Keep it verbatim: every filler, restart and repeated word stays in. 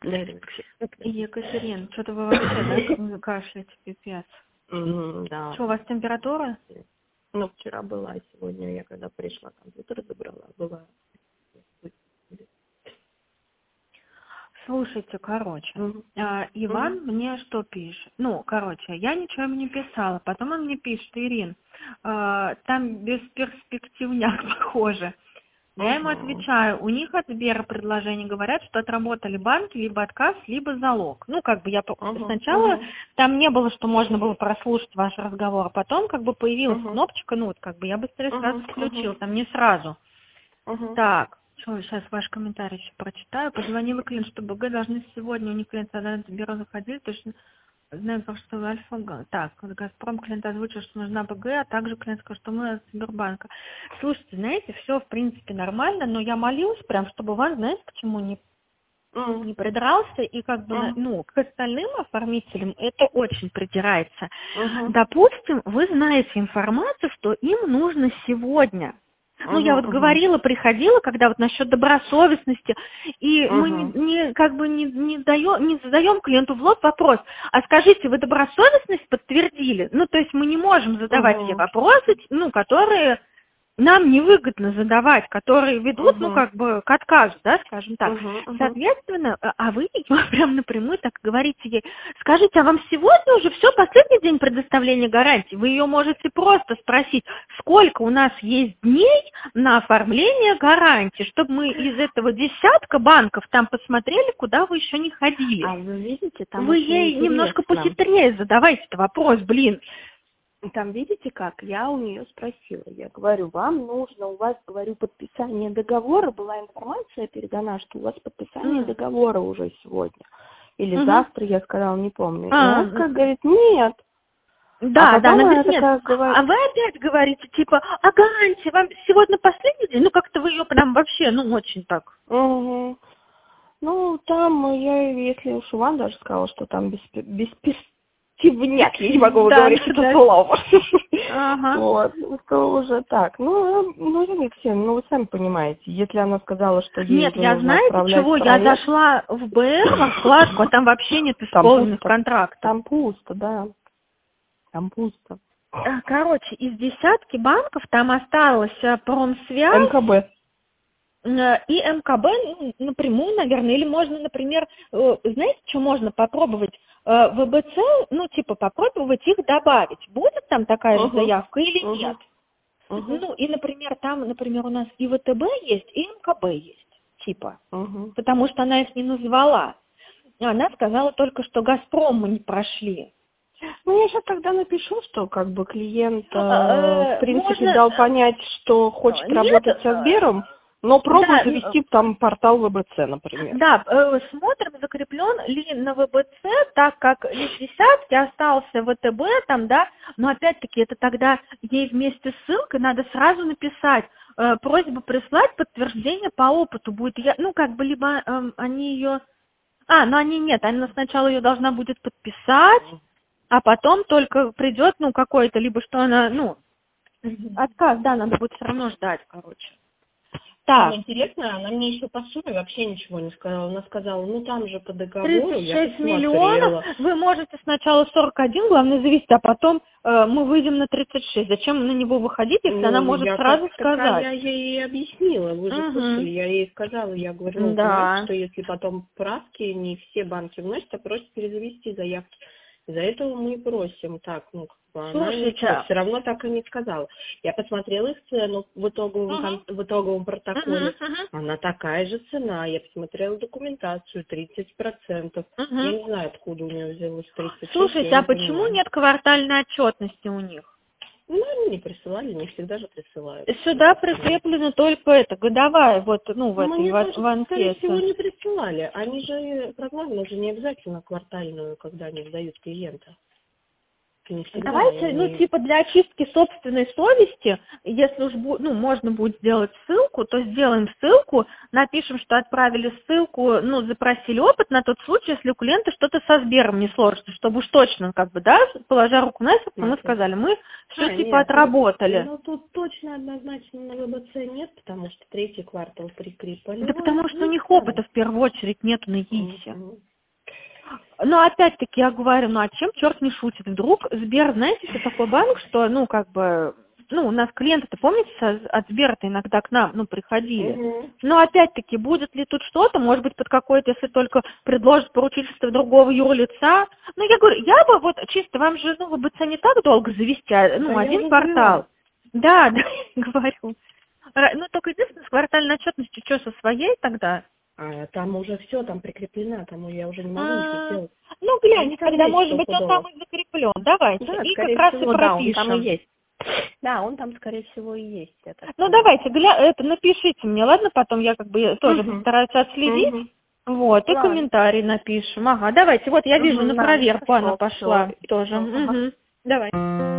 Да, Алексей. Екатерина, что-то вы вообще, да, кашляете, пипец. Мгм, да. Что, у вас температура? Ну, вчера была, а сегодня я когда пришла, компьютер забрала, была. Слушайте, короче, Мгм. а, Иван Мгм. мне что пишет? Ну, короче, я ничего ему не писала. Потом он мне пишет: Ирин, а, там бесперспективняк, похоже. Я ему Мгм. отвечаю: у них от Сбера предложение, говорят, что отработали банки, либо отказ, либо залог. Ну, как бы я по- Мгм. сначала, Мгм. там не было, что можно было прослушать ваш разговор, а потом как бы появилась Мгм. кнопочка, ну, вот как бы я быстрее сразу Мгм. включила, там не сразу. Мгм. Так, что, сейчас ваш комментарий еще прочитаю. Позвонила клиент, что БГ должны сегодня, у них клиент от Сбера заходили, точно знаем, что Альфа. Га- Так, Газпром клиент озвучил, что нужна БГ, а также клиент сказал, что мы от Сбербанка. Слушайте, знаете, все в принципе нормально, но я молилась прям, чтобы Иван, знаете, к чему не, Мгм. не придрался, и как бы, на- Мгм. ну, к остальным оформителям это очень придирается. Мгм. Допустим, вы знаете информацию, что им нужно сегодня. Ну, я вот Мгм. говорила, приходила, когда вот насчет добросовестности, и мы не, Мгм. не как бы не, не, даем, не задаем клиенту в лоб вопрос: а скажите, вы добросовестность подтвердили? Ну, то есть мы не можем задавать те Мгм. вопросы, ну, которые нам невыгодно задавать, которые ведут, ну, Мгм. как бы, к отказу, да, скажем так. Мгм. Мгм. Соответственно, а а вы прям напрямую так говорите ей: скажите, а вам сегодня уже все, последний день предоставления гарантии? Вы ее можете просто спросить, сколько у нас есть дней на оформление гарантии, чтобы мы из этого десятка банков там посмотрели, куда вы еще не ходили. А вы видите, там Вы очень ей немножко интересно. похитрее задавайте этот вопрос, блин. Там видите как? Я у нее спросила. Я говорю, вам нужно, у вас, говорю, подписание договора. Была информация передана, что у вас подписание М. договора уже сегодня. Или Мгм. завтра, я сказала, не помню. И А, он как говорит, нет. А Да, да, потом она она говорит: нет, такая говорит, а вы опять говорите, типа, а гарантия вам сегодня последний день? Ну, как-то вы ее прям вообще, ну, очень так. угу. Ну, там я, если уж Иван даже сказал, что там беспе- бесперспективняк, я не могу Да, выговорить да, это да. слово. Ага. Вот, что уже так. Ну, ну, Алексей, ну вы сами понимаете, если она сказала, что ей Нет, уже я нужно знаете отправлять чего? Я проект, зашла в БР во вкладку, а там вообще нет там исполненных пусто. контрактов. Там пусто, да. Там пусто. Э, Короче, из десятки банков там осталось э, Промсвязь, МКБ. Э, и МКБ, ну, напрямую, наверное, или можно, например, э, знаете, что можно попробовать? Э, ВБЦ, ну, типа, попробовать их добавить. Будет там такая же Угу. заявка или нет? Угу. Угу. Ну, и, например, там, например, у нас и ВТБ есть, и МКБ есть, типа, Угу. потому что она их не назвала. Она сказала только, что «Газпром» мы не прошли. Ну, я сейчас тогда напишу, что как бы клиент, э, в Э, принципе, Можно... дал понять, что э, хочет Нет, работать со э, Сбером, но пробует да, н- завести там портал ВБЦ, например. Да, э, смотрим, закреплен ли на ВБЦ, так как из десятки остался ВТБ там, да, но опять-таки это тогда ей вместе с ссылкой надо сразу написать э, просьбу прислать подтверждение по опыту будет, я, ну как бы либо эм, они ее, а, ну они нет, она сначала ее должна будет подписать, а потом только придет, ну какой-то, либо что она, ну отказ, да, надо будет все равно ждать, короче. Так. Самое интересное, она мне еще по сумме вообще ничего не сказала. Она сказала, ну там же по договору, тридцать я шесть миллионов, посмотрела. вы можете сначала сорок один, главное завести, а потом э, мы выйдем на тридцать шесть. Зачем на него выходить, если она Ну, может я сразу как сказать? такая, я ей объяснила, вы же слышали, Угу. я ей сказала, я говорю, ну, понимаете, Да. что если потом правки не все банки вносят, а просят перезавести заявки. Из-за этого мы и просим так, ну, как бы она ничего, Слушайте. все равно так и не сказала. Я посмотрела их цену в итоговом, Угу. кон- в итоговом протоколе, Угу. она такая же цена, я посмотрела документацию, тридцать процентов. Я Угу. не знаю, откуда у нее взялось тридцать шесть, я Слушайте, а не почему понимаю. нет квартальной отчетности у них? Ну, они не присылали, не всегда же присылают. Ну, Сюда как бы. прикреплена только это, годовая, вот, ну, в этой, Мне в, тоже, в скорее всего, анкете. не присылали. Они же программно же не обязательно квартальную, когда они сдают клиента. Не всегда, Давайте, ну, и- типа, для очистки собственной совести, если уж, бу- ну, можно будет сделать ссылку, то сделаем ссылку, напишем, что отправили ссылку, ну, запросили опыт на тот случай, если у клиента что-то со Сбером не сложится, чтобы уж точно, как бы, да, положа руку на сердце, мы Мгм. сказали, мы все, А, типа, нет, отработали. Ну, тут точно однозначно на ВБЦ нет, потому что третий квартал прикрепали. Да потому что у них там. опыта в первую очередь нету на ИИСе. Мгм. Но опять-таки я говорю, ну а чем черт не шутит? Вдруг Сбер, знаете, что такой банк, что, ну, как бы, ну, у нас клиенты-то, помните, со- от Сбера-то иногда к нам, ну, приходили. Мгм. Но опять-таки, будет ли тут что-то, может быть, под какое-то, если только предложат поручительство другого юрлица. Ну, я говорю, я бы вот чисто, вам же, ну, ВБЦ не так долго завести, а, ну, Да, я один уже квартал. Да, да, я говорю. Ра- Ну, только единственное, с квартальной отчетностью, что, со своей тогда? А там уже все, там прикреплено, там я уже не могу ничего А, сделать. Ну, глянь, Они там тогда, есть может быть, он стопудово. там и закреплен. Давайте. Да, И как скорее раз и всего, да, он там и пропишем. есть. Да, он там, скорее всего, и есть. Я так Ну, поняла. давайте, гля... это напишите мне, ладно? Потом я как бы тоже Мгм. постараюсь отследить. Мгм. Вот, и Ладно. комментарий напишем. Ага, давайте, вот я вижу, Мгм, на ладно, проверку она хорошо, пошла всё. тоже. Ага. Мгм. Давай.